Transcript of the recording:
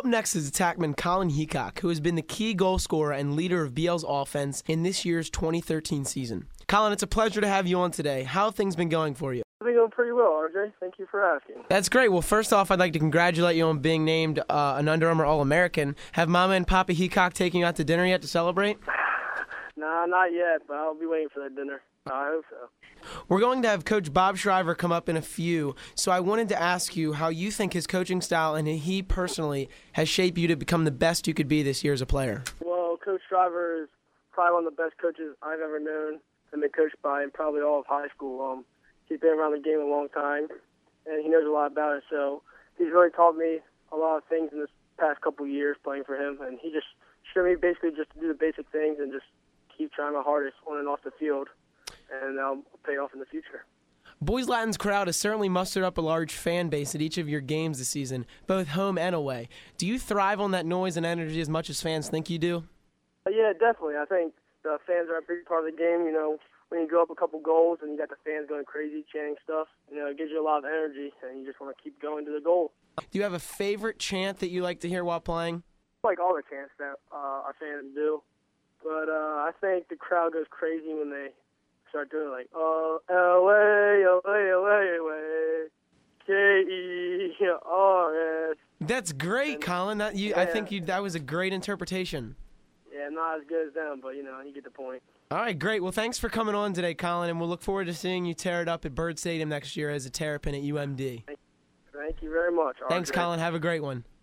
Up next is attackman Colin Heacock, who has been the key goal scorer and leader of BL's offense in this year's 2013 season. Colin, it's a pleasure to have you on today. How have things been going for you? It's been going pretty well, RJ. Thank you for asking. That's great. Well, first off, I'd like to congratulate you on being named an Under Armour All-American. Have Mama and Papa Heacock taken you out to dinner yet to celebrate? Nah, not yet, but I'll be waiting for that dinner. I hope so. We're going to have Coach Bob Shriver come up in a few, so I wanted to ask you how you think his coaching style and he personally has shaped you to become the best you could be this year as a player. Well, Coach Shriver is probably one of the best coaches I've ever known and been coached by in probably all of high school. He's been around the game a long time, and he knows a lot about it, so he's really taught me a lot of things in this past couple of years playing for him, and he just showed me basically just to do the basic things and just keep trying my hardest on and off the field, and that'll pay off in the future. Boys Latin's crowd has certainly mustered up a large fan base at each of your games this season, both home and away. Do you thrive on that noise and energy as much as fans think you do? Yeah, definitely. I think the fans are a big part of the game. When you go up a couple goals and you got the fans going crazy, chanting stuff, it gives you a lot of energy, and you just want to keep going to the goal. Do you have a favorite chant that you like to hear while playing? I like all the chants that our fans do. But I think the crowd goes crazy when they start doing like, oh, L-A, L-A, L-A, L-A, K-E-R-S. That's great, Colin. I think that was a great interpretation. Yeah, not as good as them, but, you get the point. All right, great. Well, thanks for coming on today, Colin, and we'll look forward to seeing you tear it up at Byrd Stadium next year as a Terrapin at UMD. Thank you very much, RJ. Thanks, Colin. Have a great one.